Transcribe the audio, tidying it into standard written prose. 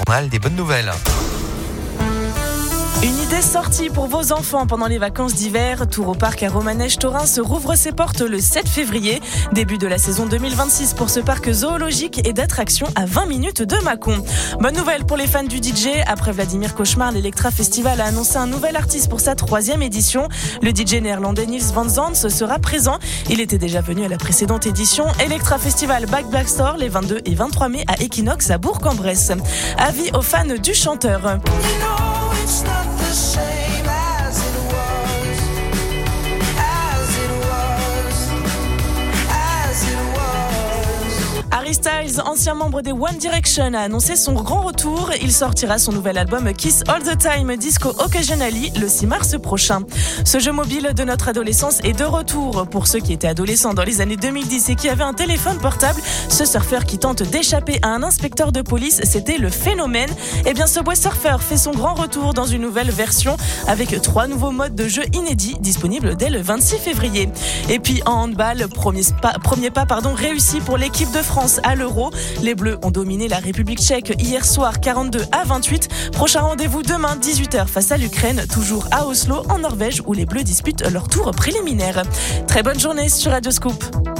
Des bonnes nouvelles. Une idée sortie pour vos enfants pendant les vacances d'hiver. Tour au parc à Romanèche-Thorins se rouvre ses portes le 7 février. Début de la saison 2026 pour ce parc zoologique et d'attractions à 20 minutes de Mâcon. Bonne nouvelle pour les fans du DJ. Après Vladimir Cauchemar, l'Electra Festival a annoncé un nouvel artiste pour sa 3e édition. Le DJ néerlandais Niels van Zandt sera présent. Il était déjà venu à la précédente édition. Electra Festival Back Black Store les 22 et 23 mai à Equinox à Bourg-en-Bresse. Avis aux fans du chanteur. It's not the same as it was, as it was, as it was. Harry Styles, ancien membre des One Direction, a annoncé son grand retour. Il sortira son nouvel album Kiss All the Time Disco Occasionally le 6 mars prochain. Ce jeu mobile de notre adolescence est de retour. Pour ceux qui étaient adolescents dans les années 2010 et qui avaient un téléphone portable, ce surfeur qui tente d'échapper à un inspecteur de police, c'était le phénomène. Eh bien, ce bois surfeur fait son grand retour dans une nouvelle version avec 3 nouveaux modes de jeu inédits disponibles dès le 26 février. Et puis en handball, premier pas réussi pour l'équipe de France à l'Euro. Les Bleus ont dominé la République tchèque hier soir 42-28. Prochain rendez-vous demain 18h face à l'Ukraine, toujours à Oslo en Norvège où les Bleus disputent leur tour préliminaire. Très bonne journée sur Radio Scoop.